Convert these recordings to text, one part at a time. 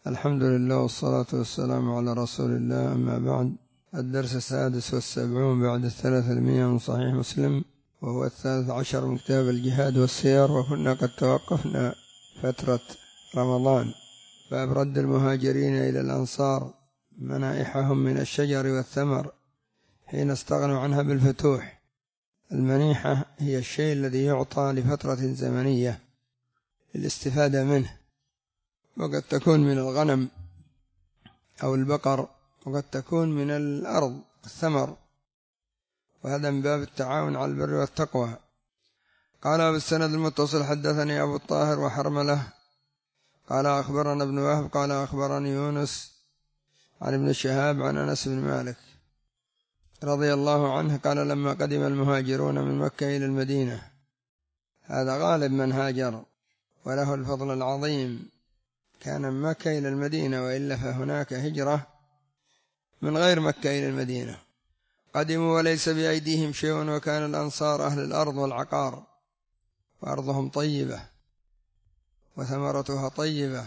الحمد لله والصلاة والسلام على رسول الله، أما بعد. الدرس 76 بعد 300 من صحيح مسلم، وهو 13 من كتاب الجهاد والسير. وكنا قد توقفنا فترة رمضان، باب رد المهاجرين إلى الأنصار منائحهم من الشجر والثمر حين استغنوا عنها بالفتوح. المنيحة هي الشيء الذي يعطى لفترة زمنية للاستفادة منه، وقد تكون من الغنم أو البقر، وقد تكون من الأرض الثمر، وهذا من باب التعاون على البر والتقوى. قال بالسند المتصل: حدثني أبو الطاهر وحرملة قال أخبرنا ابن وهب قال أخبرني يونس عن ابن شهاب عن أنس بن مالك رضي الله عنه قال: لما قدم المهاجرون من مكة إلى المدينة، هذا غالب من هاجر وله الفضل العظيم، كان من مكة إلى المدينة، وإلا فهناك هجرة من غير مكة إلى المدينة. قدموا وليس بأيديهم شيء، وكان الأنصار أهل الأرض والعقار، وأرضهم طيبة وثمرتها طيبة،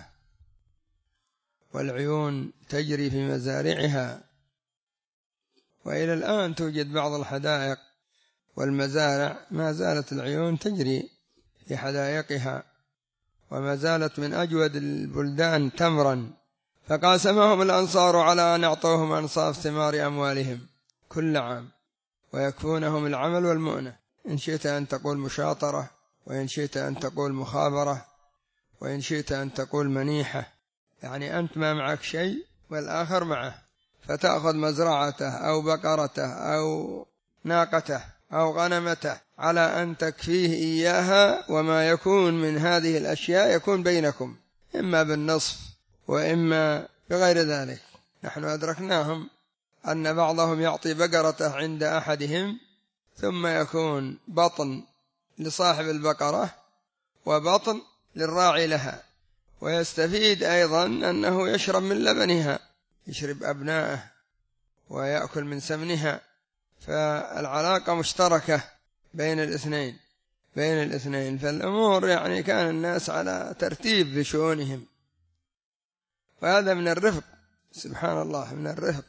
والعيون تجري في مزارعها، وإلى الآن توجد بعض الحدائق والمزارع ما زالت العيون تجري في حدائقها، وما زالت من أجود البلدان تمرا. فقاسمهم الأنصار على أن يعطوهم أنصاف ثمار أموالهم كل عام، ويكفونهم العمل والمؤنة، إن شئت أن تقول مشاطرة، وإن شئت أن تقول مخابرة، وإن شئت أن تقول منيحة، يعني أنت ما معك شيء والآخر معه، فتأخذ مزرعته أو بقرته أو ناقته أو غنمته على أن تكفيه إياها، وما يكون من هذه الأشياء يكون بينكم، إما بالنصف وإما بغير ذلك. نحن أدركناهم أن بعضهم يعطي بقرته عند أحدهم، ثم يكون بطن لصاحب البقرة وبطن للراعي لها، ويستفيد أيضا أنه يشرب من لبنها، يشرب أبنائه ويأكل من سمنها، فالعلاقة مشتركة بين الاثنين. فالأمور يعني كان الناس على ترتيب بشؤونهم، وهذا من الرفق، سبحان الله، من الرفق.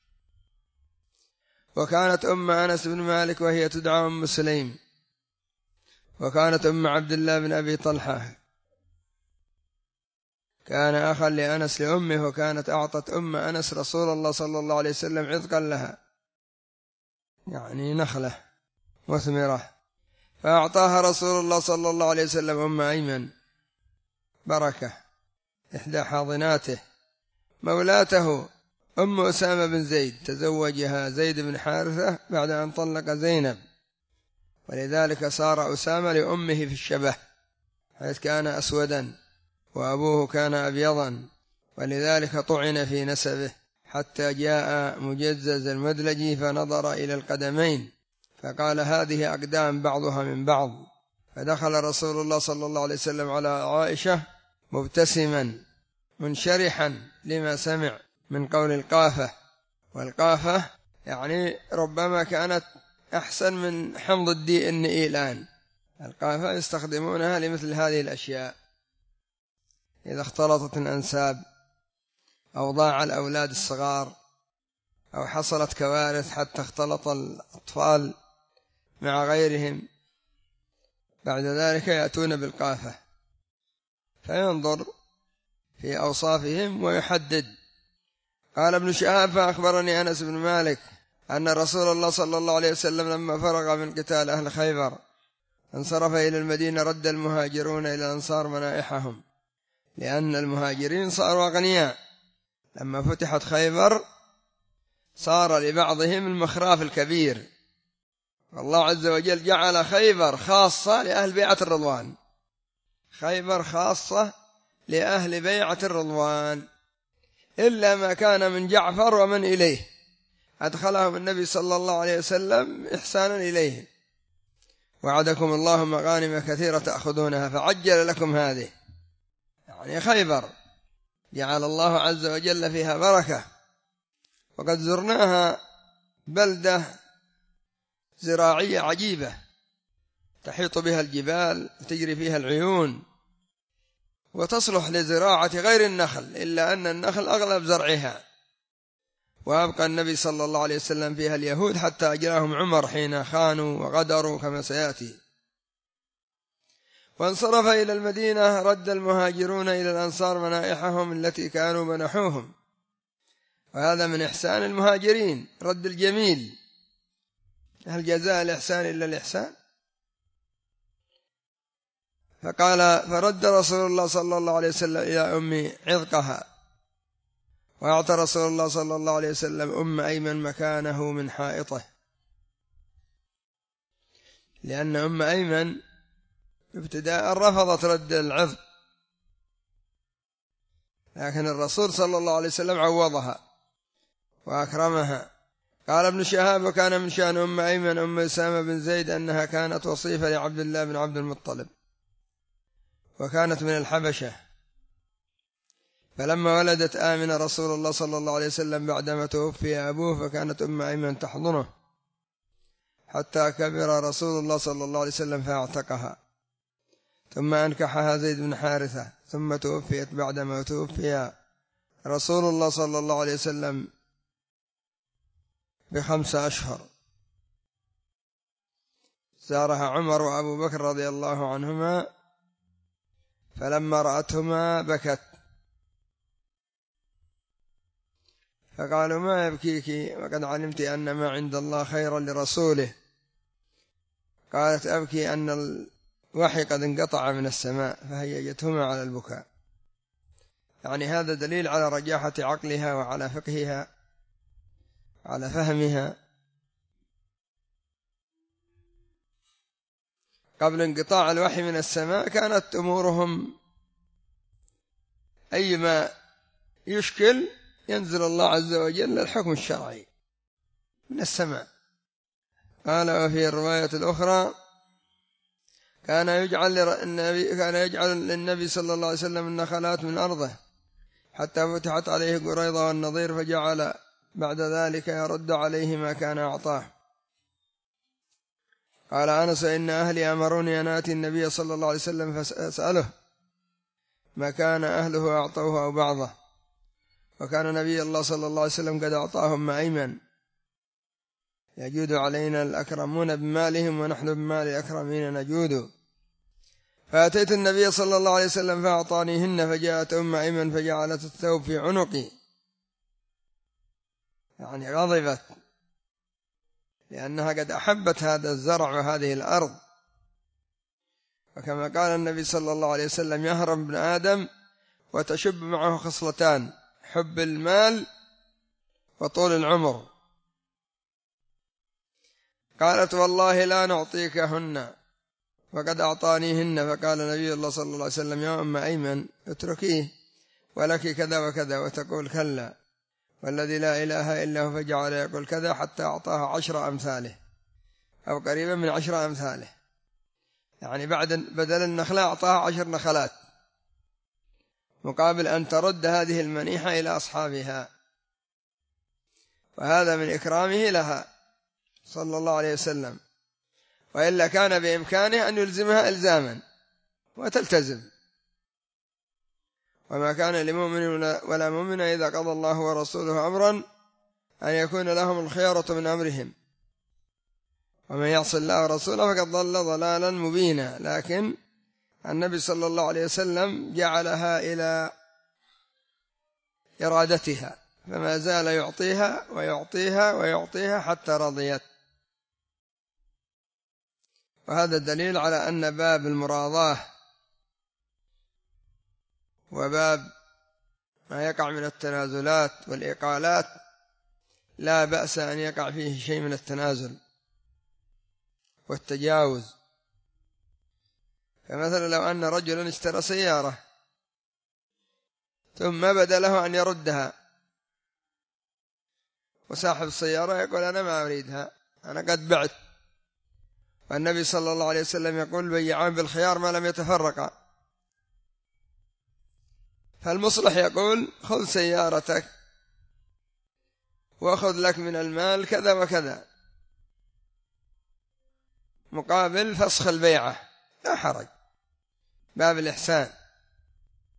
وكانت أم أنس بن مالك وهي تدعى أم سليم، وكانت أم عبد الله بن أبي طلحة، كان أخا لأنس لأمه، وكانت أعطت أم أنس رسول الله صلى الله عليه وسلم عذقا لها، يعني نخلة مثمرة، فأعطاها رسول الله صلى الله عليه وسلم أم أيمن بركة إحدى حاضناته مولاته أم أسامة بن زيد، تزوجها زيد بن حارثة بعد أن طلق زينب، ولذلك صار أسامة لأمه في الشبه، حيث كان أسودا وأبوه كان أبيضا، ولذلك طعن في نسبه حتى جاء مجزز المدلجي فنظر إلى القدمين فقال: هذه أقدام بعضها من بعض. فدخل رسول الله صلى الله عليه وسلم على عائشة مبتسما منشرحا لما سمع من قول القافة، والقافة يعني ربما كانت أحسن من حمض الDNA الآن، القافة يستخدمونها لمثل هذه الأشياء، إذا اختلطت الأنساب أو ضاع الأولاد الصغار أو حصلت كوارث حتى اختلط الأطفال مع غيرهم، بعد ذلك يأتون بالقافة فينظر في أوصافهم ويحدد. قال ابن شهاب: فأخبرني أنس بن مالك أن رسول الله صلى الله عليه وسلم لما فرغ من قتال أهل خيبر انصرف إلى المدينة، رد المهاجرون إلى الأنصار منائحهم، لأن المهاجرين صاروا أغنياء، لما فتحت خيبر صار لبعضهم المخراف الكبير، والله عز وجل جعل خيبر خاصة لأهل بيعة الرضوان، خيبر خاصة لأهل بيعة الرضوان، إلا ما كان من جعفر ومن إليه، أدخلهم النبي صلى الله عليه وسلم إحسانا إليه: وعدكم الله مغانم كثيرة تأخذونها فعجل لكم هذه، يعني خيبر جعل الله عز وجل فيها بركة. وقد زرناها، بلدة زراعية عجيبة تحيط بها الجبال وتجري فيها العيون، وتصلح لزراعة غير النخل، إلا أن النخل أغلب زرعها، وأبقى النبي صلى الله عليه وسلم فيها اليهود حتى أجراهم عمر حين خانوا وغدروا كما سيأتي. وانصرف إلى المدينة، رد المهاجرون إلى الأنصار منائحهم التي كانوا منحوهم، وهذا من إحسان المهاجرين، رد الجميل، هل جزاء الإحسان إلا الإحسان؟ فقال فرد رسول الله صلى الله عليه وسلم إلى أم عذقها، وأعطى رسول الله صلى الله عليه وسلم أم أيمن مكانه من حائطه، لأن أم أيمن ابتداء رفضت رد العذق، لكن الرسول صلى الله عليه وسلم عوضها وأكرمها. قال ابن شهاب وكان من شأن أم أيمن أم أسامة بن زيد أنها كانت وصيفة لعبد الله بن عبد المطلب، وكانت من الحبشة، فلما ولدت آمنة رسول الله صلى الله عليه وسلم بعدما توفي أبوه، فكانت أم أيمن تحضنه حتى كبر رسول الله صلى الله عليه وسلم فاعتقها، ثم أنكحها زيد بن حارثة، ثم توفيت بعدما توفي رسول الله صلى الله عليه وسلم ب5 أشهر. زارها عمر وأبو بكر رضي الله عنهما، فلما رأتهما بكت، فقالوا ما يبكيك وقد علمت أن ما عند الله خيرا لرسوله؟ قالت أبكي أن الوحي قد انقطع من السماء، فهيجتهما على البكاء. يعني هذا دليل على رجاحة عقلها وعلى فقهها على فهمها. قبل انقطاع الوحي من السماء كانت أمورهم أيما يشكل ينزل الله عز وجل الحكم الشرعي من السماء. قال وفي الرواية الأخرى كان يجعل للنبي صلى الله عليه وسلم النخلات من أرضه حتى فتحت عليه قريضة والنضير، فجعل بعد ذلك يرد عليه ما كان أعطاه. قال أنس إن أهلي أمروني أن آتي النبي صلى الله عليه وسلم فأسأله ما كان أهله أعطوه أو بعضه، وكان نبي الله صلى الله عليه وسلم قد أعطاهم ما أيمن، يجود علينا الأكرمون بمالهم ونحن بمال الأكرمين نجود. فأتيت النبي صلى الله عليه وسلم فأعطانيهن، فجاءت أم أيمن فجعلت الثوب في عنقي، يعني غضبت لأنها قد أحبت هذا الزرع وهذه الأرض. وكما قال النبي صلى الله عليه وسلم يهرم ابن آدم وتشب معه خصلتان، حب المال وطول العمر. قالت والله لا نعطيكهن وقد أعطانيهن. فقال نبي الله صلى الله عليه وسلم يا أم أيمن اتركيه ولك كذا وكذا، وتقول كلا والذي لا إله إلا هو، فجعل يقول كذا حتى أعطاها 10 أمثاله أو قريبا من 10 أمثاله، يعني بعد بدل النخلة أعطاها 10 نخلات مقابل أن ترد هذه المنيحة إلى أصحابها. وهذا من إكرامه لها صلى الله عليه وسلم، وإلا كان بإمكانه أن يلزمها إلزاما وتلتزم. وما كان لمؤمن ولا مؤمن إذا قضى الله ورسوله أمرا أن يكون لهم الخيرة من أمرهم، ومن يعص الله ورسوله فقد ضل ضلالا مبينا. لكن النبي صلى الله عليه وسلم جعلها إلى إرادتها، فما زال يعطيها ويعطيها ويعطيها حتى رضيت. وهذا دليل على أن باب المراضاة وباب ما يقع من التنازلات والإقالات لا بأس أن يقع فيه شيء من التنازل والتجاوز. فمثلا لو أن رجلا اشترى سيارة ثم بدا له أن يردها، وصاحب السيارة يقول أنا ما أريدها، أنا قد بعت، والنبي صلى الله عليه وسلم يقول بيعان بالخيار ما لم يتفرقا. فالمصلح يقول خذ سيارتك وأخذ لك من المال كذا وكذا مقابل فسخ البيعة، لا حرج، باب الإحسان.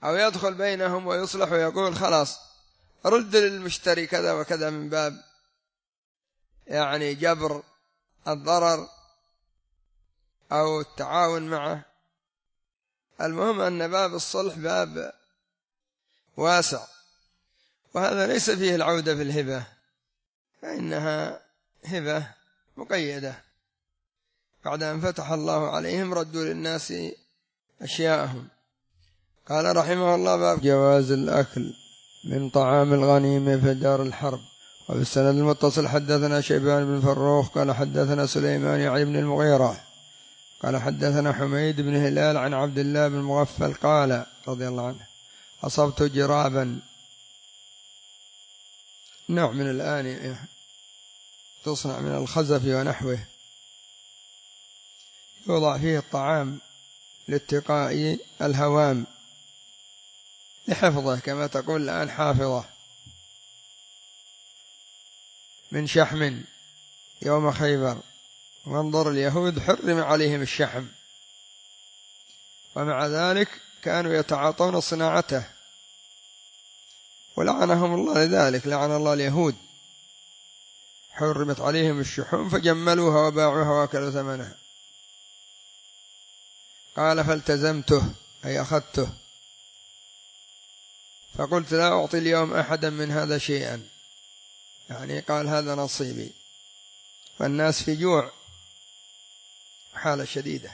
أو يدخل بينهم ويصلح ويقول خلاص رد للمشتري كذا وكذا من باب يعني جبر الضرر أو التعاون معه. المهم أن باب الصلح باب واسع، وهذا ليس فيه العودة في الهبة، فإنها هبة مقيدة، بعد أن فتح الله عليهم ردوا للناس أشياءهم. قال رحمه الله باب جواز الأكل من طعام الغنيمة في دار الحرب. وبالسند المتصل حدثنا شيبان بن فروخ قال حدثنا سليمان يعني بن المغيرة قال حدثنا حميد بن هلال عن عبد الله بن مغفل قال رضي الله عنه أصبت جرابا، نوع من الآن تصنع من الخزف ونحوه، يوضع فيه الطعام لاتقاء الهوام لحفظه كما تقول الآن حافظة، من شحم يوم خيبر. وانظر اليهود حرم عليهم الشحم، ومع ذلك كانوا يتعاطون صناعته ولعنهم الله لذلك، لعن الله اليهود، حرمت عليهم الشحوم فجملوها وباعوها وأكلوا ثمنها. قال فالتزمته أي أخذته، فقلت لا أعطي اليوم أحدا من هذا شيئا، يعني قال هذا نصيبي، والناس في جوع حالة شديدة.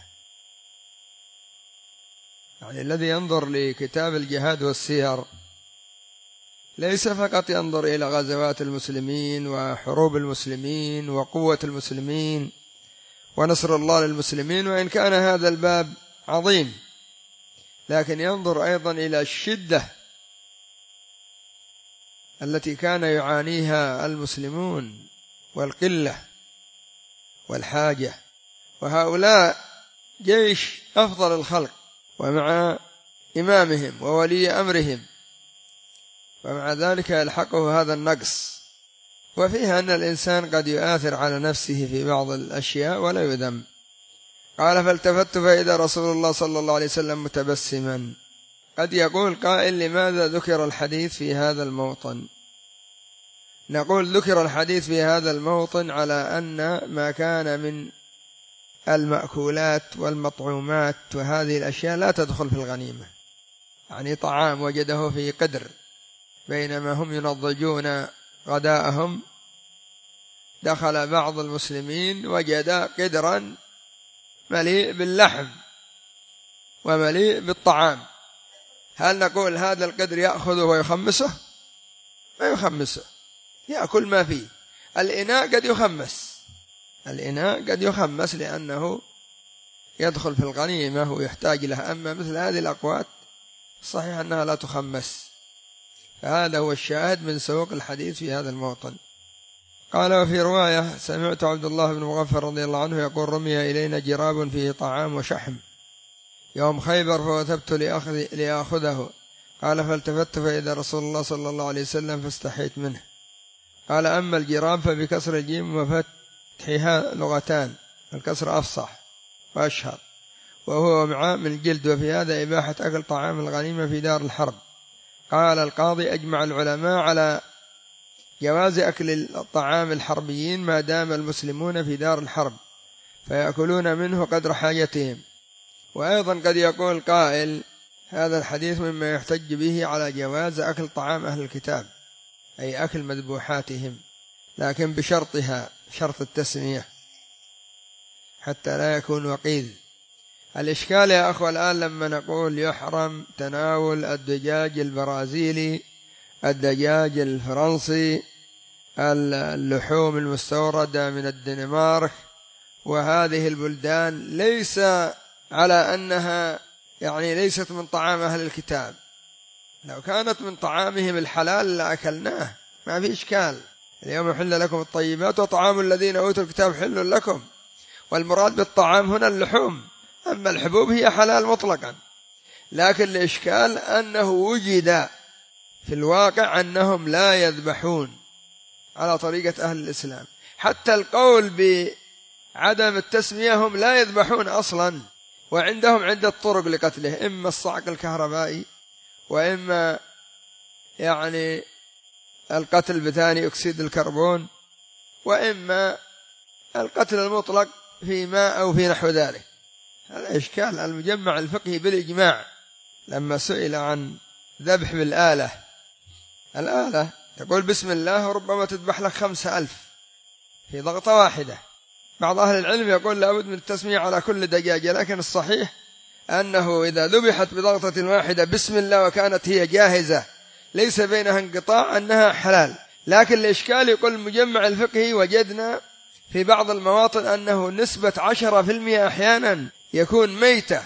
يعني الذي ينظر لكتاب الجهاد والسير ليس فقط ينظر إلى غزوات المسلمين وحروب المسلمين وقوة المسلمين ونصر الله للمسلمين، وإن كان هذا الباب عظيم، لكن ينظر أيضا إلى الشدة التي كان يعانيها المسلمون والقلة والحاجة، وهؤلاء جيش أفضل الخلق ومع إمامهم وولي أمرهم، ومع ذلك يلحقه هذا النقص. وفيها أن الإنسان قد يؤثر على نفسه في بعض الأشياء ولا يذم. قال فالتفت فإذا رسول الله صلى الله عليه وسلم متبسما. قد يقول قائل لماذا ذكر الحديث في هذا الموطن؟ نقول ذكر الحديث في هذا الموطن على أن ما كان من المأكولات والمطعومات وهذه الأشياء لا تدخل في الغنيمة، يعني طعام وجده في قدر بينما هم ينضجون غداءهم، دخل بعض المسلمين وجد قدرا مليء باللحم ومليء بالطعام، هل نقول هذا القدر يأخذه ويخمسه؟ ما يخمسه، يأكل ما فيه. الإناء قد يخمس، الإناء قد يخمس لأنه يدخل في الغنيمة ويحتاج له، أما مثل هذه الأقوات صحيح أنها لا تخمس. فهذا هو الشاهد من سوق الحديث في هذا الموطن. قال وفي رواية سمعت عبد الله بن مغفر رضي الله عنه يقول رمي إلينا جراب فيه طعام وشحم يوم خيبر فوثبت لأخذه. قال فالتفت فإذا رسول الله صلى الله عليه وسلم فاستحيت منه. قال أما الجراب فبكسر الجيم وفتحها لغتان، الكسر أفصح وأشهر، وهو ومعاء من الجلد، وفي هذا إباحة أكل طعام الغنيمة في دار الحرب. قال القاضي أجمع العلماء على جواز أكل الطعام الحربيين ما دام المسلمون في دار الحرب فيأكلون منه قدر حاجتهم. وأيضا قد يقول قائل هذا الحديث مما يحتج به على جواز أكل طعام أهل الكتاب، أي أكل مذبوحاتهم، لكن بشرطها، شرط التسمية حتى لا يكون وقيد. الإشكال يا أخوة الآن لما نقول يحرم تناول الدجاج البرازيلي، الدجاج الفرنسي، اللحوم المستوردة من الدنمارك وهذه البلدان، ليس على أنها يعني ليست من طعام أهل الكتاب، لو كانت من طعامهم الحلال لأكلناه ما في إشكال. اليوم حل لكم الطيبات وطعام الذين أوتوا الكتاب حل لكم، والمراد بالطعام هنا اللحوم، أما الحبوب هي حلال مطلقا. لكن الإشكال أنه وجد في الواقع أنهم لا يذبحون على طريقة أهل الإسلام، حتى القول بعدم التسمية هم لا يذبحون أصلا، وعندهم عدة طرق لقتله، إما الصعق الكهربائي، وإما يعني القتل بثاني أكسيد الكربون، وإما القتل المطلق في ماء أو في نحو ذلك. هذا إشكال المجمع الفقهي بالإجماع لما سئل عن ذبح بالآلة. الآلة تقول بسم الله وربما تذبح لك 5000 في ضغطة واحدة. بعض أهل العلم يقول لابد من التسمية على كل دجاجة، لكن الصحيح أنه إذا ذبحت بضغطة واحدة بسم الله وكانت هي جاهزة ليس بينها انقطاع أنها حلال. لكن الإشكال يقول المجمع الفقهي وجدنا في بعض المواطن أنه نسبة 10% أحيانا يكون ميتة.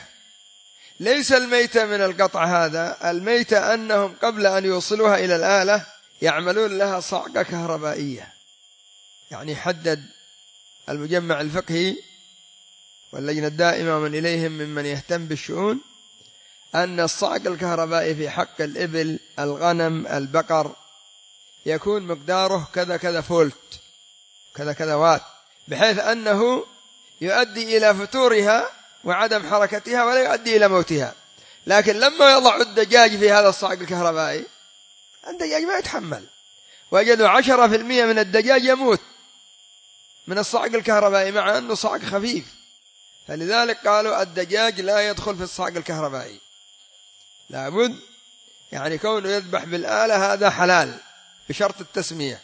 ليس الميتة من القطع، هذا الميتة أنهم قبل أن يوصلوها إلى الآلة يعملون لها صعقة كهربائية. يعني حدد المجمع الفقهي واللجنة الدائمة ومن إليهم ممن يهتم بالشؤون أن الصعق الكهربائي في حق الإبل، الغنم، البقر يكون مقداره كذا كذا فولت، كذا كذا وات، بحيث أنه يؤدي إلى فتورها وعدم حركتها ولا يؤدي إلى موتها. لكن لما يضع الدجاج في هذا الصعق الكهربائي الدجاج ما يتحمل، وجدوا 10% من الدجاج يموت من الصعق الكهربائي مع أنه صعق خفيف. فلذلك قالوا الدجاج لا يدخل في الصعق الكهربائي، لابد يعني كونه يذبح بالآلة هذا حلال بشرط التسمية،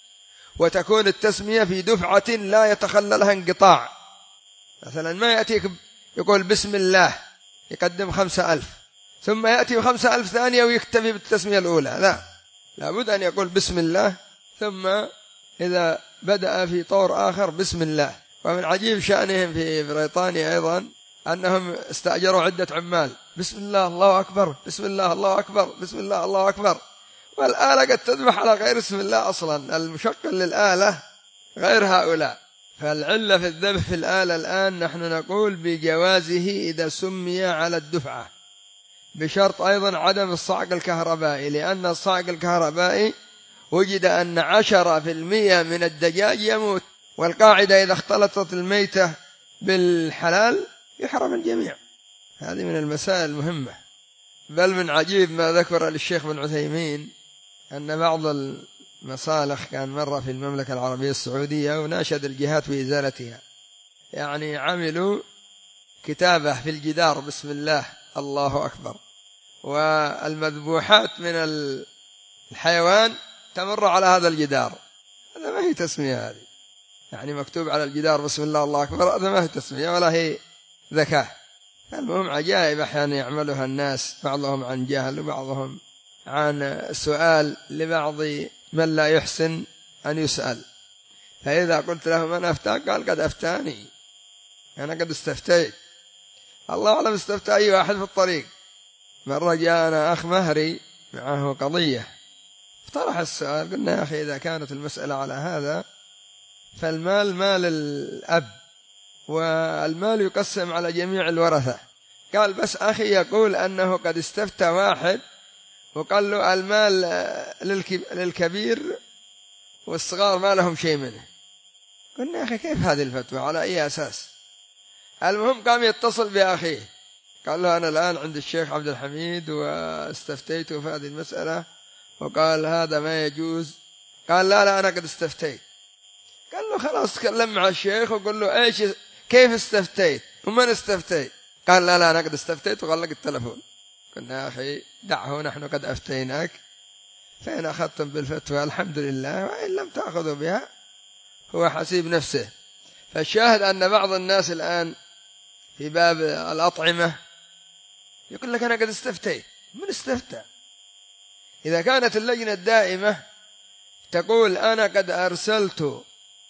وتكون التسمية في دفعة لا يتخللها انقطاع. مثلا ما يأتيك يقول بسم الله يقدم 5000 ثم يأتي 5000 ثانية ويكتفي بالتسمية الأولى، لا، لابد أن يقول بسم الله ثم إذا بدأ في طور آخر بسم الله. ومن عجيب شأنهم في بريطانيا أيضا أنهم استأجروا عدة عمال، بسم الله الله أكبر، بسم الله الله أكبر، بسم الله الله أكبر، والآلة قد تذبح على غير اسم الله أصلا. المشغل للآلة غير هؤلاء. فالعلة في الذبح في الآلة الآن نحن نقول بجوازه إذا سمي على الدفعة، بشرط أيضا عدم الصعق الكهربائي، لأن الصعق الكهربائي وجد أن 10% من الدجاج يموت، والقاعدة إذا اختلطت الميتة بالحلال يحرم الجميع. هذه من المسائل المهمة. بل من عجيب ما ذكر للشيخ بن عثيمين أن بعض المصالح كان مرة في المملكة العربية السعودية وناشد الجهات في إزالتها، يعني عملوا كتابة في الجدار بسم الله الله أكبر، والمذبوحات من الحيوان تمر على هذا الجدار. هذا ما هي تسمية، هذه يعني مكتوب على الجدار بسم الله الله أكبر، هذا ما هي تسمية ولا هي ذكاء. المهم عجائب أحيانا يعملها الناس، بعضهم عن جهل وبعضهم عن سؤال لبعض من لا يحسن أن يسأل. فإذا قلت له من أفتاك قال قد أفتاني، أنا قد استفتيت، الله أعلم استفتى أي واحد في الطريق. مرة جاءنا أخ مهري معه قضية افترح السؤال، قلنا يا أخي إذا كانت المسألة على هذا فالمال مال الأب والمال يقسم على جميع الورثة. قال بس أخي يقول أنه قد استفتى واحد وقال له المال للكبير والصغار ما لهم شيء منه. قلنا يا أخي كيف هذه الفتوى على أي أساس؟ المهم قام يتصل بأخيه قال له أنا الآن عند الشيخ عبد الحميد واستفتيته في هذه المسألة وقال هذا ما يجوز. قال لا أنا قد استفتيت. قال له خلاص تكلم مع الشيخ وقل له إيش كيف استفتيت ومن استفتيت؟ قال لا أنا قد استفتيت وغلق التلفون. قلنا يا أخي دعه نحن قد أفتيناك، فإن أخذتم بالفتوى الحمد لله، وإن لم تأخذوا بها هو حسيب نفسه. فالشاهد أن بعض الناس الآن في باب الأطعمة يقول لك أنا قد استفتيت. من استفتى؟ إذا كانت اللجنة الدائمة تقول أنا قد أرسلت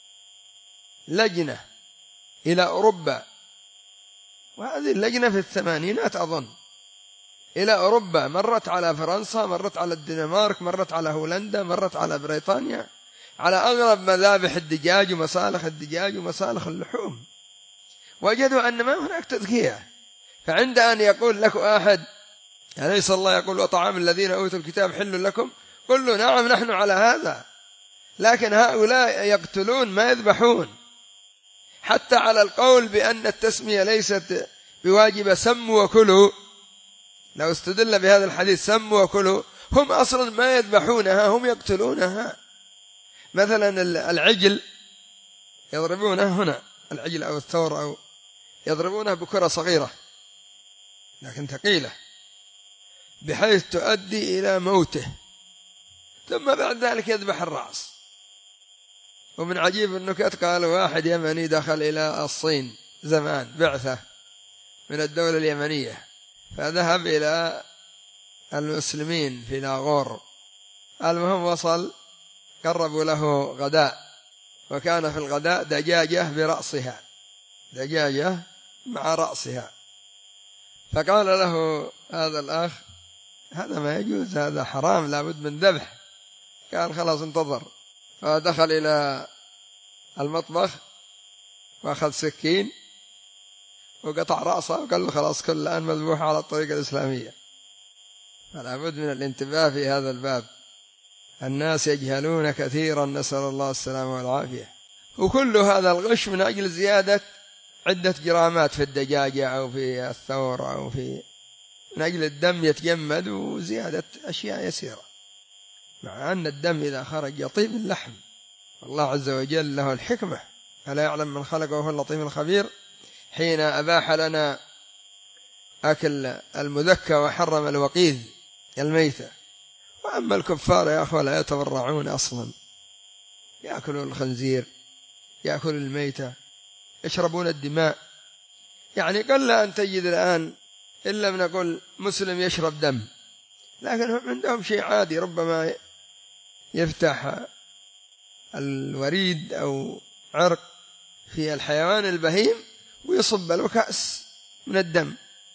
لجنة إلى أوروبا، وهذه اللجنة في الثمانينات أظن، إلى أوروبا، مرت على فرنسا، مرت على الدنمارك، مرت على هولندا، مرت على بريطانيا، على أغلب مذابح الدجاج ومصالح الدجاج ومصالح اللحوم، وجدوا أن ما هناك تزكية. فعند أن يقول لك أحد أليس الله يقول وطعام الذين أوتوا الكتاب حل لكم؟ قل له نعم نحن على هذا، لكن هؤلاء يقتلون ما يذبحون. حتى على القول بأن التسمية ليست بواجبة سموا وكلوا، لو استدل بهذا الحديث سموا وكلوا، هم أصلا ما يذبحونها، هم يقتلونها. مثلا العجل يضربونه هنا، العجل أو الثور، أو يضربونه بكرة صغيرة لكن ثقيلة بحيث تؤدي إلى موته، ثم بعد ذلك يذبح الرأس. ومن عجيب النكت قال واحد يمني دخل إلى الصين زمان بعثة من الدولة اليمنية، فذهب إلى المسلمين في لاغور. المهم وصل، قربوا له غداء، وكان في الغداء دجاجة برأسها، دجاجة مع رأسها. فقال له هذا الأخ هذا ما يجوز، هذا حرام، لابد من ذبح. قال خلاص انتظر. فدخل إلى المطبخ وأخذ سكين وقطع رأسه وقال له خلاص كل الآن مذبوح على الطريقة الإسلامية. فلا بد من الانتباه في هذا الباب، الناس يجهلون كثيرا، نسأل الله السلامة والعافية. وكل هذا الغش من أجل زيادة عدة جرامات في الدجاجة أو في الثور أو من أجل الدم يتجمد، وزيادة أشياء يسيرة، مع أن الدم إذا خرج يطيب اللحم. الله عز وجل له الحكمة، ألا يعلم من خلق وهو اللطيف الخبير، حين أباح لنا أكل المذكى وحرم الوقيذ الميتة. وأما الكفار يا أخوة لا يتورعون أصلا، يأكلون الخنزير، يأكلون الميتة، يشربون الدماء. يعني قل أن تجد الآن إلا من نقول مسلم يشرب دم، لكن هم عندهم شيء عادي، ربما يفتح الوريد أو عرق في الحيوان البهيم ويصب له كأس من الدم،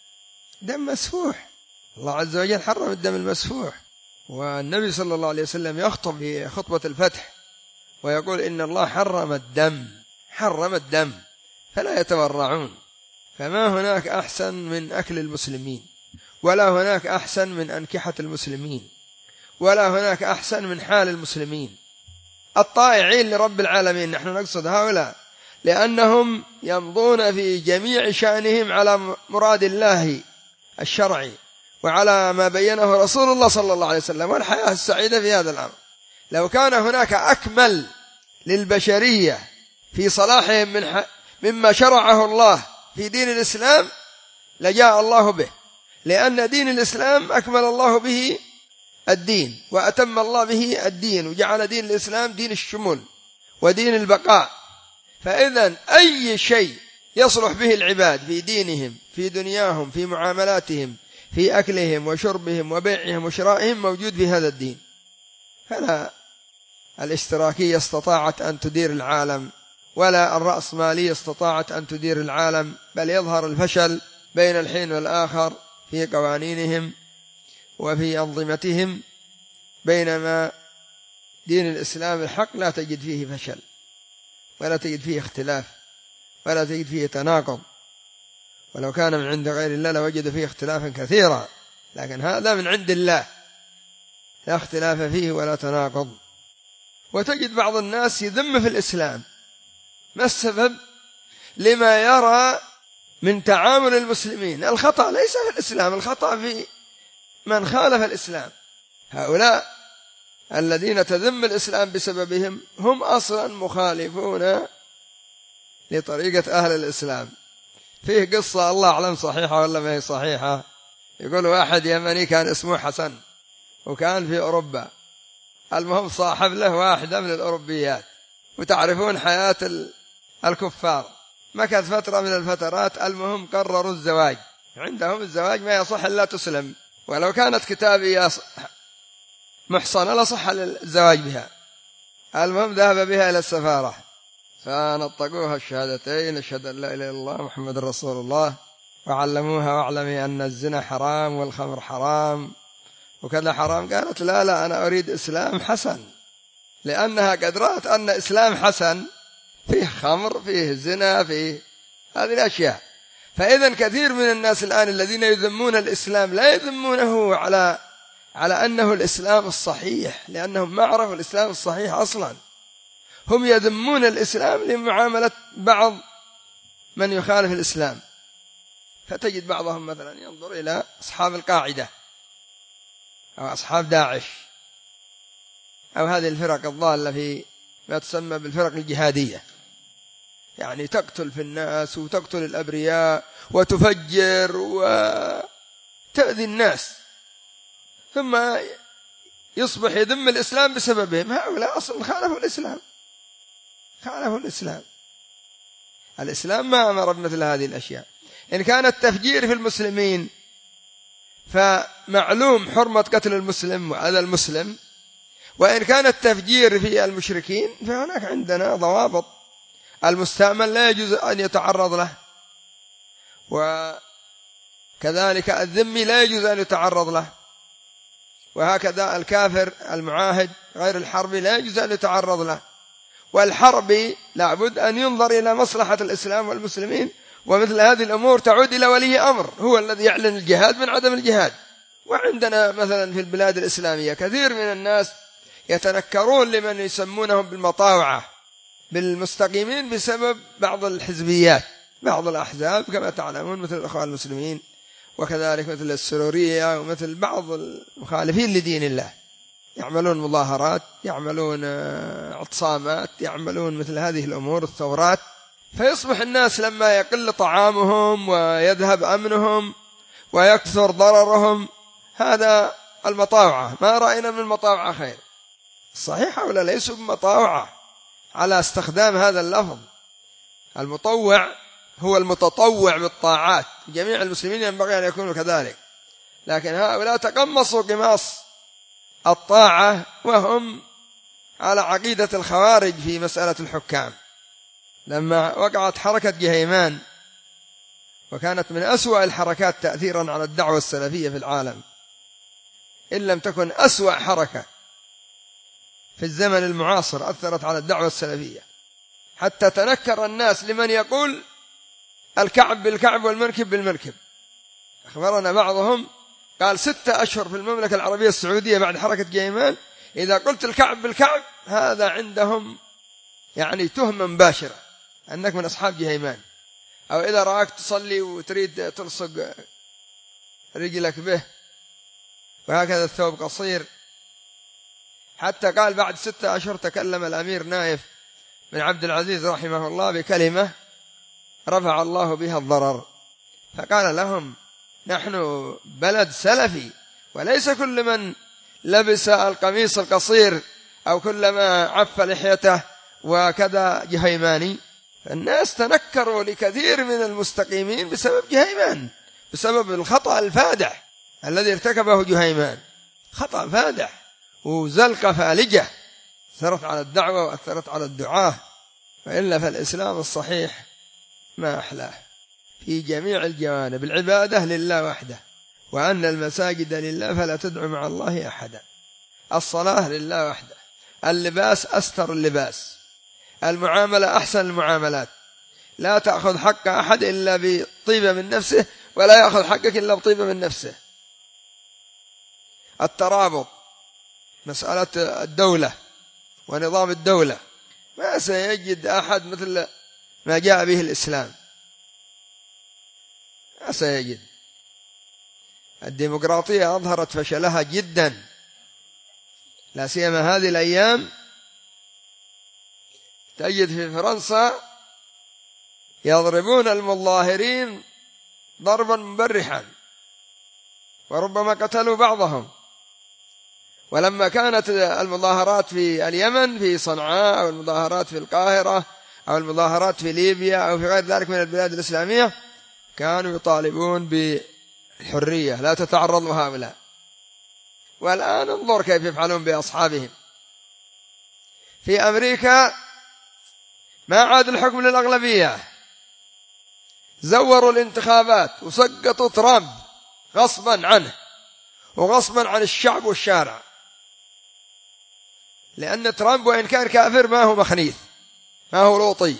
دم مسفوح. الله عز وجل حرم الدم المسفوح. والنبي صلى الله عليه وسلم يخطب في خطبة الفتح ويقول إن الله حرم الدم، حرم الدم، فلا يتورعون. فما هناك أحسن من أكل المسلمين، ولا هناك أحسن من أنكحة المسلمين، ولا هناك أحسن من حال المسلمين الطائعين لرب العالمين. نحن نقصد هؤلاء لأنهم يمضون في جميع شأنهم على مراد الله الشرعي وعلى ما بينه رسول الله صلى الله عليه وسلم، والحياة السعيدة في هذا الأمر. لو كان هناك أكمل للبشرية في صلاحهم مما شرعه الله في دين الإسلام لجاء الله به، لأن دين الإسلام أكمل الله به الدين وأتم الله به الدين، وجعل دين الإسلام دين الشمول ودين البقاء. فإذن أي شيء يصلح به العباد في دينهم، في دنياهم، في معاملاتهم، في أكلهم وشربهم وبيعهم وشرائهم موجود في هذا الدين. فلا الاشتراكية استطاعت أن تدير العالم، ولا الرأسمالية استطاعت أن تدير العالم، بل يظهر الفشل بين الحين والآخر في قوانينهم وفي أنظمتهم، بينما دين الإسلام الحق لا تجد فيه فشل، ولا تجد فيه اختلاف، ولا تجد فيه تناقض. ولو كان من عند غير الله لوجد فيه اختلافا كثيرا، لكن هذا من عند الله لا اختلاف فيه ولا تناقض. وتجد بعض الناس يذم في الإسلام، ما السبب؟ لما يرى من تعامل المسلمين. الخطأ ليس في الإسلام، الخطأ في من خالف الإسلام. هؤلاء الذين تذم الإسلام بسببهم هم أصلا مخالفون لطريقة أهل الإسلام. فيه قصة الله أعلم صحيحة ولا ما هي صحيحة، يقول واحد يمني كان اسمه حسن وكان في أوروبا، المهم صاحب له واحدة من الأوروبيات، وتعرفون حياة الكفار، مكث فترة من الفترات، المهم قرروا الزواج. عندهم الزواج ما يصح إلا تسلم، ولو كانت كتابية محصنة لا صح الزواج بها. المهم ذهب بها إلى السفارة فنطقوها الشهادتين، أشهد أن لا إله إلا الله محمد رسول الله، وعلموها واعلمي أن الزنا حرام والخمر حرام وكذا حرام. قالت لا أنا أريد إسلام حسن، لأنها قد رأت أن إسلام حسن فيه خمر، فيه زنا، فيه هذه الأشياء. فإذا كثير من الناس الآن الذين يذمون الإسلام لا يذمونه على أنه الإسلام الصحيح، لأنهم ما عرفوا الإسلام الصحيح أصلا. هم يذمون الإسلام لمعاملة بعض من يخالف الإسلام. فتجد بعضهم مثلا ينظر إلى أصحاب القاعدة أو أصحاب داعش أو هذه الفرق الضالة في ما تسمى بالفرق الجهادية، يعني تقتل في الناس وتقتل الأبرياء وتفجر وتأذي الناس، ثم يصبح يذم الإسلام بسببهم. هؤلاء أصلا خالفوا الإسلام، خالفوا الإسلام. الإسلام ما أمر بمثل هذه الأشياء. إن كان التفجير في المسلمين فمعلوم حرمة قتل المسلم وأذى المسلم، وإن كان التفجير في المشركين فهناك عندنا ضوابط. المستعمل لا يجوز أن يتعرض له، وكذلك الذمي لا يجوز أن يتعرض له، وهكذا الكافر المعاهد غير الحربي لا يجوز أن يتعرض له. والحربي لابد أن ينظر إلى مصلحة الإسلام والمسلمين، ومثل هذه الأمور تعود إلى ولي أمر، هو الذي يعلن الجهاد من عدم الجهاد. وعندنا مثلا في البلاد الإسلامية كثير من الناس يتنكرون لمن يسمونهم بالمطاوعة بالمستقيمين بسبب بعض الحزبيات، بعض الأحزاب كما تعلمون، مثل الأخوان المسلمين، وكذلك مثل السرورية، ومثل بعض المخالفين لدين الله، يعملون مظاهرات، يعملون اعتصامات، يعملون مثل هذه الأمور، الثورات، فيصبح الناس لما يقل طعامهم ويذهب أمنهم ويكثر ضررهم، هذا المطاوعة. ما رأينا من المطاوعة خير. صحيح ولا ليسوا بمطاوعة على استخدام هذا اللفظ. المطوع هو المتطوع بالطاعات، جميع المسلمين ينبغي أن يكونوا كذلك، لكن هؤلاء تقمصوا قماص الطاعة وهم على عقيدة الخوارج في مسألة الحكام. لما وقعت حركة جهيمان، وكانت من أسوأ الحركات تأثيرا على الدعوة السلفية في العالم، إن لم تكن أسوأ حركة في الزمن المعاصر أثرت على الدعوة السلفية، حتى تنكر الناس لمن يقول الكعب بالكعب والمنكب بالمنكب. أخبرنا بعضهم قال 6 أشهر في المملكة العربية السعودية بعد حركة جهيمان، إذا قلت الكعب بالكعب هذا عندهم يعني تهمة مباشرة أنك من أصحاب جهيمان، أو إذا رأيك تصلي وتريد تلصق رجلك به، وهكذا الثوب قصير. حتى قال بعد 6 أشهر تكلم الأمير نايف بن عبد العزيز رحمه الله بكلمة رفع الله بها الضرر، فقال لهم نحن بلد سلفي، وليس كل من لبس القميص القصير أو كلما عف لحيته وكذا جهيماني. الناس تنكروا لكثير من المستقيمين بسبب جهيمان، بسبب الخطأ الفادح الذي ارتكبه جهيمان، خطأ فادح وزلقة فالجة أثرت على الدعوة وأثرت على الدعاة. وإلا فالإسلام الصحيح ما أحلاه في جميع الجوانب. العبادة لله وحده، وأن المساجد لله فلا تدعو مع الله أحدا. الصلاة لله وحده، اللباس أستر اللباس، المعاملة أحسن المعاملات، لا تأخذ حق أحد إلا بطيبة من نفسه، ولا يأخذ حقك إلا بطيبة من نفسه. الترابط، مسألة الدولة ونظام الدولة، ما سيجد أحد مثل ما جاء به الإسلام، ما سيجد. الديمقراطية أظهرت فشلها جدا، لا سيما هذه الأيام. تجد في فرنسا يضربون المظاهرين ضربا مبرحا، وربما قتلوا بعضهم. ولما كانت المظاهرات في اليمن في صنعاء، أو المظاهرات في القاهرة، أو المظاهرات في ليبيا، أو في غير ذلك من البلاد الإسلامية، كانوا يطالبون بالحرية، لا تتعرض لهؤلاء. والآن انظر كيف يفعلون بأصحابهم. في أمريكا ما عاد الحكم للأغلبية، زوروا الانتخابات وسقطوا ترامب غصبا عنه وغصبا عن الشعب والشارع، لأن ترامب وإن كان كافر ما هو مخنيث، ما هو لوطي.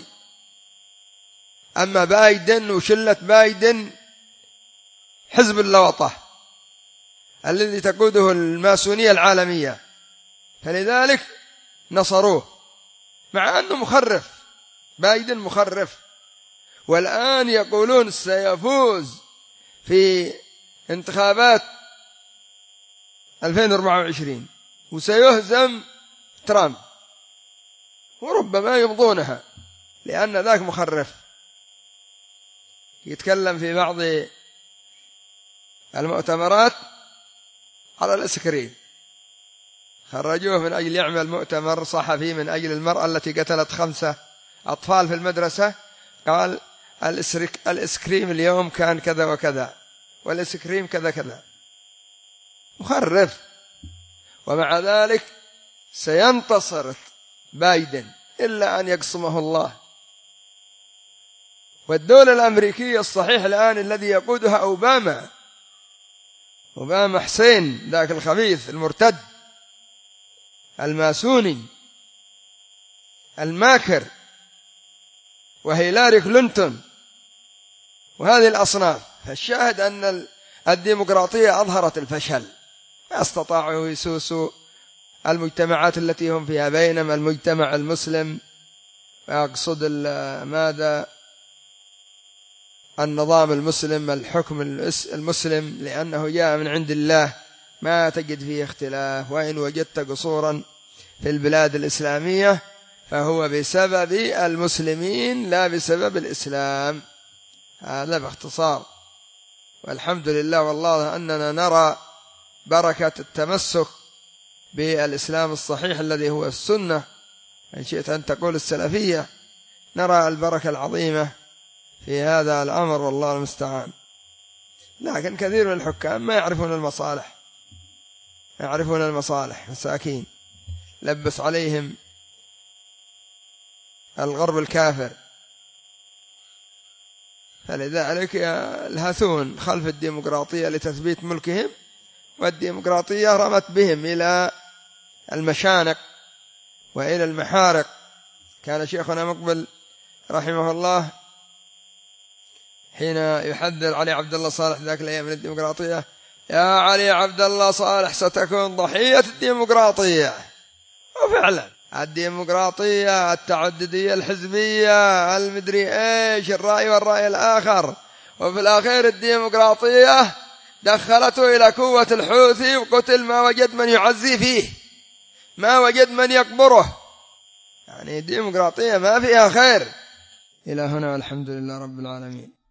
أما بايدن وشلة بايدن حزب اللوطة الذي تقوده الماسونية العالمية، فلذلك نصروه مع أنه مخرف، بايدن مخرف. والآن يقولون سيفوز في انتخابات 2024 وسيهزم ترامب، وربما يمضونها لأن ذاك مخرف. يتكلم في بعض المؤتمرات على الإسكرين، خرجوه من أجل يعمل مؤتمر صحفي من أجل المرأة التي قتلت 5 أطفال في المدرسة، قال الإسكريم اليوم كان كذا وكذا، والإسكريم كذا كذا، مخرف. ومع ذلك سينتصر بايدن إلا أن يقسمه الله. والدولة الأمريكية الصحيح الآن الذي يقودها أوباما حسين ذاك الخبيث المرتد الماسوني الماكر، وهيلاري كلينتون، وهذه الأصناف. فالشاهد أن الديمقراطية أظهرت الفشل، ما استطاعوا يسوسوا المجتمعات التي هم فيها، بينما المجتمع المسلم، أقصد ماذا، النظام المسلم، الحكم المسلم، لأنه جاء من عند الله، ما تجد فيه اختلاف. وإن وجدت قصورا في البلاد الإسلامية فهو بسبب المسلمين لا بسبب الإسلام. هذا باختصار. والحمد لله والله أننا نرى بركة التمسك بالإسلام الصحيح الذي هو السنة، إن شئت أن تقول السلفية، نرى البركة العظيمة في هذا الأمر والله المستعان. لكن كثير من الحكام ما يعرفون المصالح، مساكين لبس عليهم الغرب الكافر، فلذلك يلهثون خلف الديمقراطية لتثبيت ملكهم، والديمقراطية رمت بهم إلى المشانق وإلى المحارق. كان شيخنا مقبل رحمه الله حين يحذر علي عبد الله صالح ذاك الأيام من الديمقراطية: يا علي عبد الله صالح ستكون ضحية الديمقراطية. وفعلا الديمقراطية، التعددية الحزبية، المدري إيش، الرأي والرأي الآخر، وفي الأخير الديمقراطية دخلته إلى كوة الحوثي، وقتل ما وجد من يعزي فيه، ما وجد من يقبره. يعني الديمقراطية ما فيها خير. إلى هنا والحمد لله رب العالمين.